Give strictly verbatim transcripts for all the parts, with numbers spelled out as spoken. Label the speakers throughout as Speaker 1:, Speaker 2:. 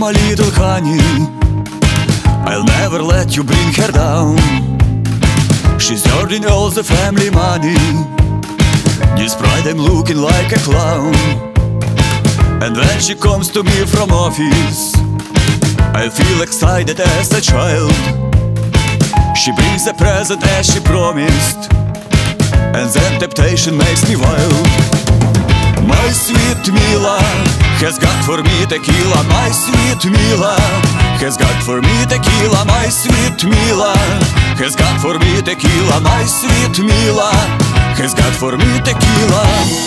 Speaker 1: my little honey, I'll never let you bring her down. She's earning all the family money, despite I'm looking like a clown. And when she comes to me from office, I feel excited as a child. She brings a present as she promised, and then temptation makes me wild. My sweet Mila has got for me tequila. My sweet Mila has got for me tequila. My sweet Mila has got for me tequila. My sweet Mila has got for me tequila.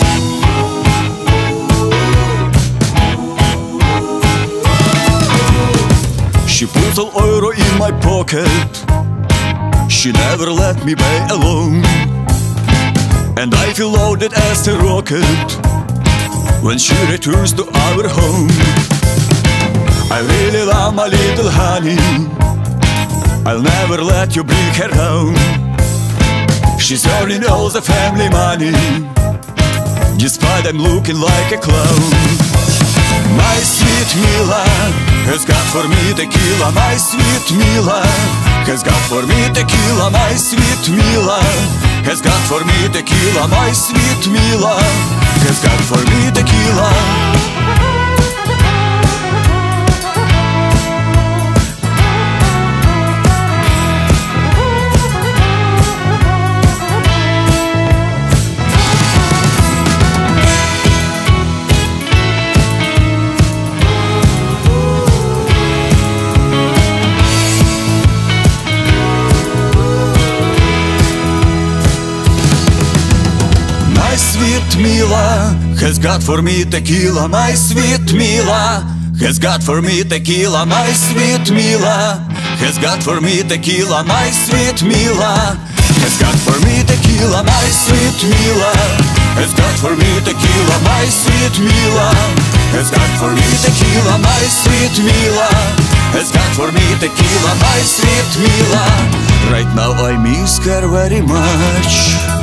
Speaker 1: She puts all euro in my pocket. She never let me be alone, and I feel loaded as a rocket when she returns to our home. I really love my little honey, I'll never let you bring her down. She's earning all the family money, despite I'm looking like a clown. My sweet Mila has got for me tequila. My sweet Mila has got for me tequila. My sweet Mila has got for me tequila. My sweet Mila has got for me tequila. My sweet Mila has got for me tequila. My sweet Mila has got for me tequila. My sweet Mila has got for me tequila. My sweet Mila has got for me tequila. My sweet Mila has got for me tequila. My sweet Mila has got for me tequila. My sweet Mila has got for me tequila. My sweet Mila. Right now I miss her very much.